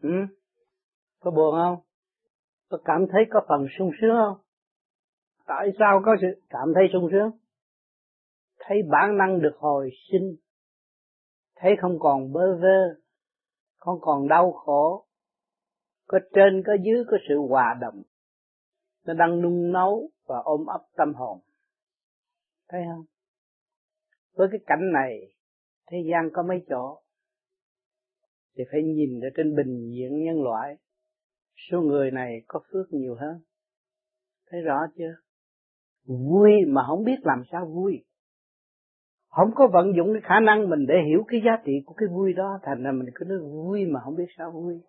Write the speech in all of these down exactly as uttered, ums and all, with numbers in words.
Ừ? Có buồn không? Có cảm thấy có phần sung sướng không? Tại sao có sự cảm thấy sung sướng? Thấy bản năng được hồi sinh, thấy không còn bơ vơ, không còn đau khổ, có trên có dưới có sự hòa đồng, nó đang nung nấu và ôm ấp tâm hồn. Thấy không? Với cái cảnh này, thế gian có mấy chỗ thì phải nhìn ở trên bình diện nhân loại, số người này có phước nhiều hơn. Thấy rõ chưa? Vui mà không biết làm sao vui, không có vận dụng cái khả năng mình để hiểu cái giá trị của cái vui đó, thành ra mình cứ nói vui mà không biết sao vui.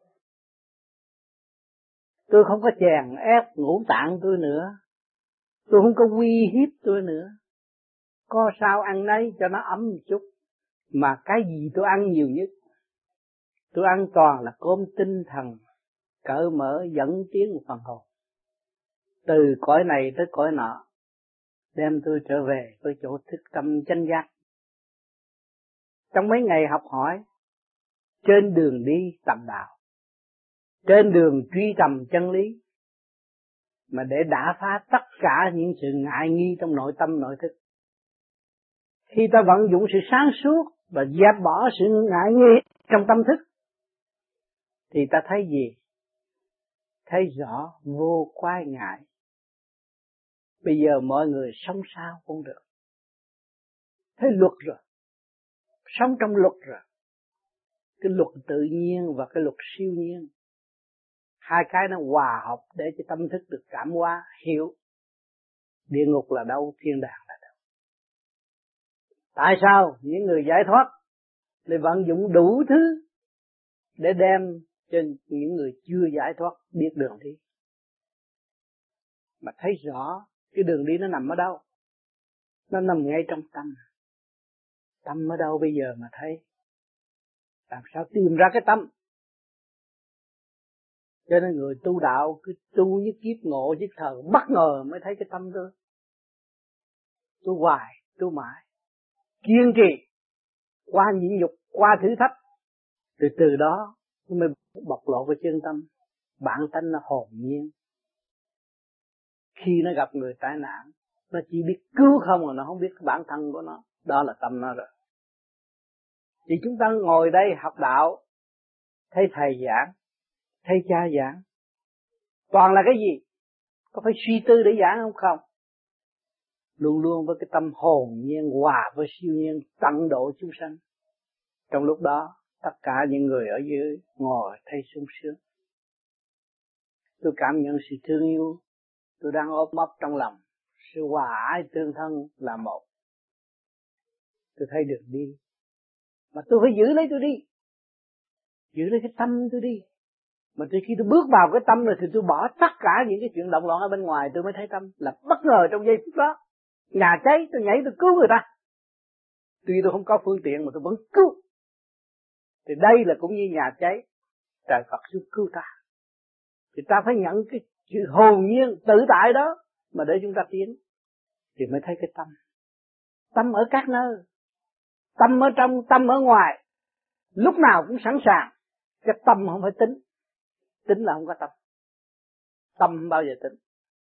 Tôi không có chèn ép ngũ tạng tôi nữa, tôi không có uy hiếp tôi nữa, có sao ăn nấy cho nó ấm một chút. Mà cái gì tôi ăn nhiều nhất? Tôi ăn toàn là cơm tinh thần, cởi mở dẫn tiến một phần hồn, từ cõi này tới cõi nọ, đem tôi trở về với chỗ thức tâm chánh giác. Trong mấy ngày học hỏi, trên đường đi tầm đạo, trên đường truy tầm chân lý, mà để đả phá tất cả những sự ngại nghi trong nội tâm nội thức. Khi ta vận dụng sự sáng suốt và dẹp bỏ sự ngại nghi trong tâm thức, thì ta thấy gì? Thấy rõ vô quái ngại. Bây giờ mọi người sống sao cũng được. Thấy luật rồi, sống trong luật rồi. Cái luật tự nhiên và cái luật siêu nhiên, hai cái nó hòa hợp để cho tâm thức được cảm hóa, hiểu địa ngục là đâu, thiên đàng là đâu. Tại sao những người giải thoát để vận dụng đủ thứ để đem cho những người chưa giải thoát biết đường đi? Mà thấy rõ cái đường đi nó nằm ở đâu? Nó nằm ngay trong tâm. Tâm ở đâu bây giờ mà thấy? Làm sao tìm ra cái tâm? Cho nên người tu đạo cứ tu với kiếp ngộ với thời bất ngờ mới thấy cái tâm tôi. Tu hoài, tu mãi, kiên trì, qua nhịn nhục, qua thử thách, từ từ đó mới bộc lộ cái chân tâm. Bản tánh nó hồn nhiên. Khi nó gặp người tai nạn, nó chỉ biết cứu không mà nó không biết cái bản thân của nó. Đó là tâm nó rồi. Thì chúng ta ngồi đây học đạo, thấy thầy giảng, thấy cha giảng, toàn là cái gì? Có phải suy tư để giảng không? Không. Luôn luôn với cái tâm hồn nhiên hòa với siêu nhiên, tận độ chúng sanh. Trong lúc đó, tất cả những người ở dưới ngồi thấy sung sướng. Tôi cảm nhận sự thương yêu, tôi đang ôm ấp trong lòng, sự hòa ái tương thân là một. Tôi thấy được đi, mà tôi phải giữ lấy tôi đi, giữ lấy cái tâm tôi đi. Mà từ khi tôi bước vào cái tâm rồi thì tôi bỏ tất cả những cái chuyện động loạn ở bên ngoài, tôi mới thấy tâm. Là bất ngờ trong giây phút đó, nhà cháy tôi nhảy tôi cứu người ta. Tuy tôi không có phương tiện mà tôi vẫn cứu. Thì đây là cũng như nhà cháy, trời Phật giúp cứu ta. Thì ta phải nhận cái sự hồn nhiên tự tại đó mà để chúng ta tiến, thì mới thấy cái tâm. Tâm ở các nơi, tâm ở trong, tâm ở ngoài, lúc nào cũng sẵn sàng. Cái tâm không phải tính, tính là không có tâm. Tâm không bao giờ tính.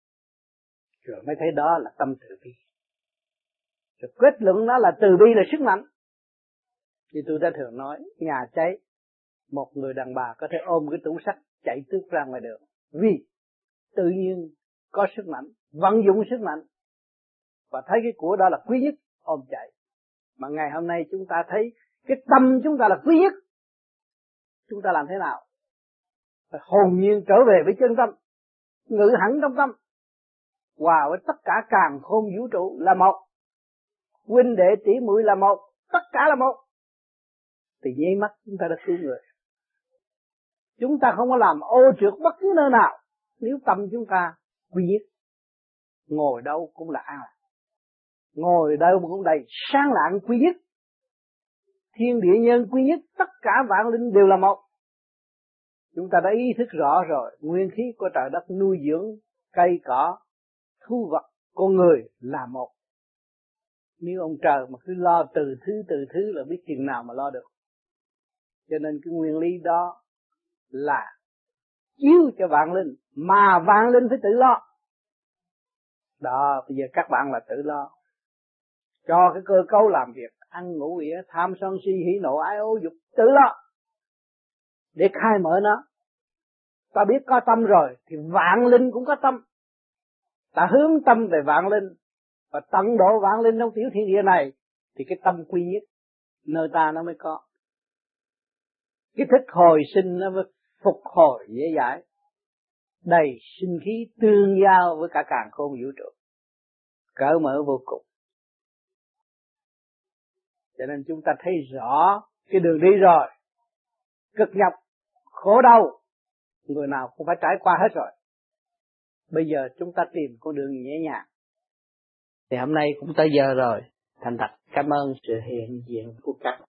Rồi mới thấy đó là tâm từ bi. Rồi kết luận đó là từ bi là sức mạnh. Thì tôi đã thường nói, nhà cháy, một người đàn bà có thể ôm cái tủ sắt chạy tước ra ngoài đường. Vì tự nhiên có sức mạnh, vận dụng sức mạnh, và thấy cái của đó là quý nhất, ôm chạy. Mà ngày hôm nay chúng ta thấy cái tâm chúng ta là quý nhất. Chúng ta làm thế nào? Phải hồn nhiên trở về với chân tâm, ngự hẳn trong tâm, hòa với tất cả càn khôn vũ trụ là một. Huynh đệ tỷ muội là một, tất cả là một. Thì nháy mắt chúng ta đã cứu người. Chúng ta không có làm ô trượt bất cứ nơi nào nếu tâm chúng ta quy nhất. Ngồi đâu cũng là an, ngồi đâu cũng đầy sáng lạng quy nhất. Thiên địa nhân quy nhất, tất cả vạn linh đều là một. Chúng ta đã ý thức rõ rồi, nguyên khí của trời đất nuôi dưỡng cây cỏ, thu vật, con người là một. Nếu ông trời mà cứ lo từ thứ từ thứ là biết chừng nào mà lo được. Cho nên cái nguyên lý đó là chiếu cho vạn linh, mà vạn linh phải tự lo. Đó, bây giờ các bạn là tự lo. Cho cái cơ cấu làm việc, ăn ngủ nghỉ, tham sân si hỉ nộ ái ố dục, tự lo. Để khai mở nó. Ta biết có tâm rồi, thì vạn linh cũng có tâm. Ta hướng tâm về vạn linh, và tận độ vạn linh trong tiểu thiên địa này, thì cái tâm quy nhất nơi ta nó mới có. Cái thức hồi sinh nó mới phục hồi dễ dãi, đầy sinh khí tương giao với cả càn khôn vũ trụ, cởi mở vô cùng. Cho nên chúng ta thấy rõ cái đường đi rồi, cực nhọc, khổ đau, người nào cũng phải trải qua hết rồi. Bây giờ chúng ta tìm con đường nhẹ nhàng. Thì hôm nay cũng tới giờ rồi. Thành thật cảm ơn sự hiện diện của các